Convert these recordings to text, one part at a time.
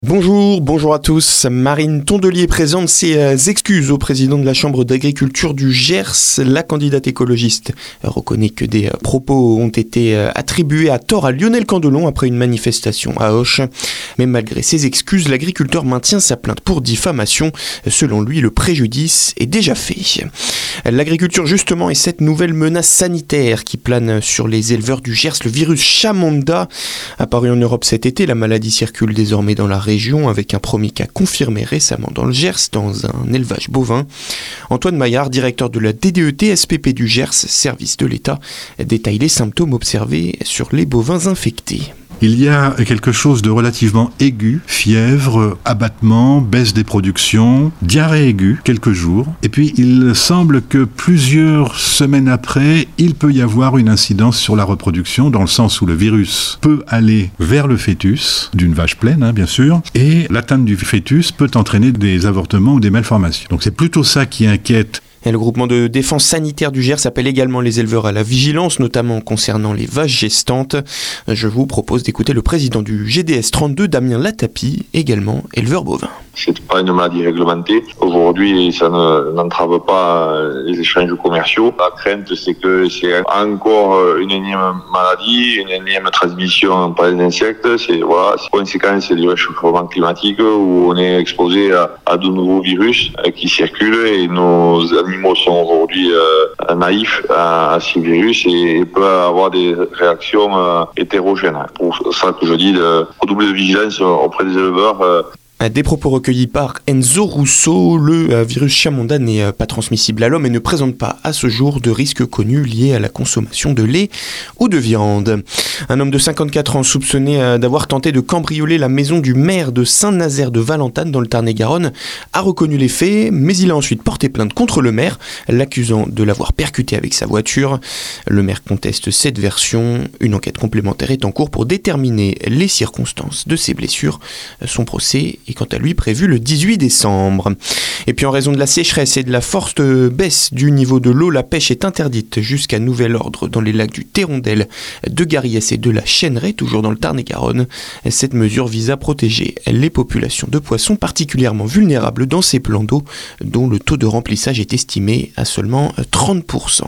Bonjour à tous. Marine Tondelier présente ses excuses au président de la Chambre d'agriculture du Gers. La candidate écologiste reconnaît que des propos ont été attribués à tort à Lionel Candelon après une manifestation à Auch. Mais malgré ses excuses, l'agriculteur maintient sa plainte pour diffamation. Selon lui, le préjudice est déjà fait. L'agriculture justement est cette nouvelle menace sanitaire qui plane sur les éleveurs du Gers. Le virus Chamonda, apparu en Europe cet été, la maladie circule désormais dans la région avec un premier cas confirmé récemment dans le Gers dans un élevage bovin. Antoine Maillard, directeur de la DDET SPP du Gers, service de l'État, détaille les symptômes observés sur les bovins infectés. Il y a quelque chose de relativement aigu, fièvre, abattement, baisse des productions, diarrhée aiguë, quelques jours. Et puis il semble que plusieurs semaines après, il peut y avoir une incidence sur la reproduction, dans le sens où le virus peut aller vers le fœtus, d'une vache pleine bien sûr, et l'atteinte du fœtus peut entraîner des avortements ou des malformations. Donc c'est plutôt ça qui inquiète. Et le groupement de défense sanitaire du Gers appelle également les éleveurs à la vigilance, notamment concernant les vaches gestantes. Je vous propose d'écouter le président du GDS 32, Damien Latapi, également éleveur bovin. C'est pas une maladie réglementée. Aujourd'hui, ça n'entrave pas les échanges commerciaux. La crainte, c'est que c'est encore une énième maladie, une énième transmission par les insectes. C'est conséquence du réchauffement climatique où on est exposé à de nouveaux virus qui circulent et nos animaux sont aujourd'hui naïfs à ces virus et peuvent avoir des réactions hétérogènes. Pour ça que je dis de redoubler de vigilance auprès des éleveurs. Des propos recueillis par Enzo Russo, le virus Chamonda n'est pas transmissible à l'homme et ne présente pas à ce jour de risques connus liés à la consommation de lait ou de viande. Un homme de 54 ans soupçonné d'avoir tenté de cambrioler la maison du maire de Saint-Nazaire de Valentane dans le Tarn-et-Garonne a reconnu les faits, mais il a ensuite porté plainte contre le maire, l'accusant de l'avoir percuté avec sa voiture. Le maire conteste cette version. Une enquête complémentaire est en cours pour déterminer les circonstances de ses blessures. Son procès est quant à lui prévu le 18 décembre. Et puis en raison de la sécheresse et de la forte baisse du niveau de l'eau, la pêche est interdite jusqu'à nouvel ordre dans les lacs du Thérondel, de Gariès et de la Chêneraie, toujours dans le Tarn-et-Garonne. Cette mesure vise à protéger les populations de poissons particulièrement vulnérables dans ces plans d'eau, dont le taux de remplissage est estimé à seulement 30%.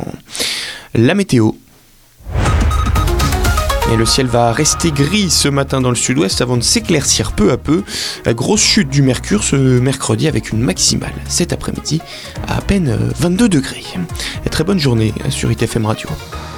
La météo. Et le ciel va rester gris ce matin dans le sud-ouest avant de s'éclaircir peu à peu. Grosse chute du mercure ce mercredi avec une maximale cet après-midi à peine 22 degrés. Et très bonne journée sur ITFM Radio.